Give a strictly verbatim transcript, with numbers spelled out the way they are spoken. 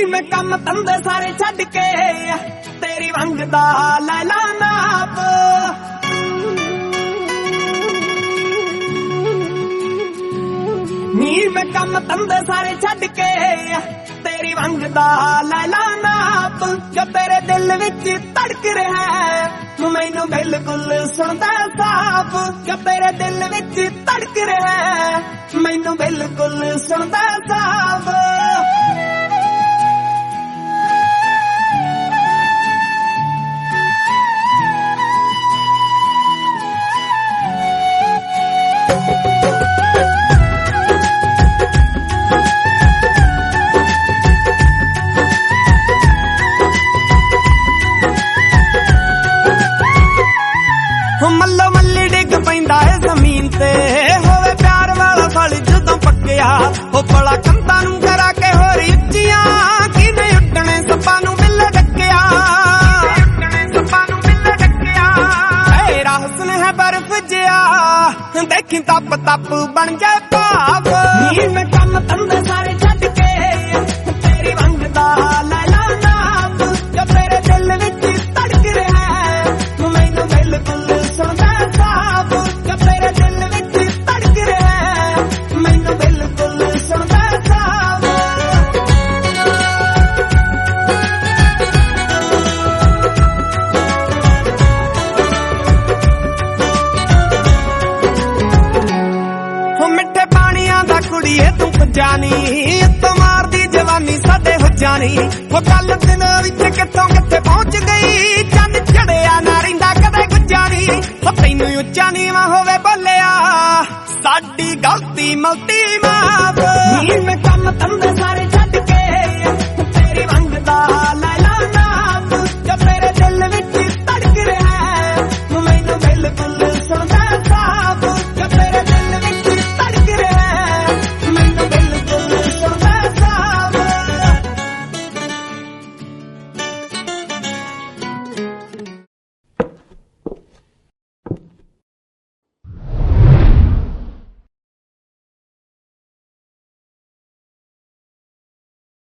मैं कम धंधे सारे छड्ड के तेरी मंगदा लै ला नाप। नी मैं कम धंधे सारे छड्ड के तेरी मंगदा लै ला नाप। जो तेरे दिल विच धड़क रहा है मैनू बिल्कुल सुनदा साफ। जो तेरे दिल विच धड़क रहा है मैनू बिल्कुल सुनदा साफ। मल्लो मल्ली डिग पैंदा है जमीन ते होवे प्यार वाला फल जदों पक्किया। हो बड़ा कंधां नूं करा के होर उच्चियां किने उड्डणे सप्पां नूं मिल डकिया। तेरा हुस्न है बर्फ जिया देखी तप तप बन जाए भाव। नी मैं कम धंधे सारे छड्ड के तेरी मंगदा लै ला नाप। जो तेरे दिल विच धड़क रहा है मैनू बिल्कुल सुनदा साफ। जो तेरे दिल विच धड़क रहा है मैनू बिल्कुल सुनदा साफ। हो मिठे पानियां दा कुड़िए तू जानी तो मार दी जवानी साडे हो जानी। वो गल दिन विच कित्थों कित्थे पहुंच गई चंद चढ़िया ना रहिंदा कदे गुजानी। हो तैनू उच्चा नीवां होवे बोलिया साडी गलती मलती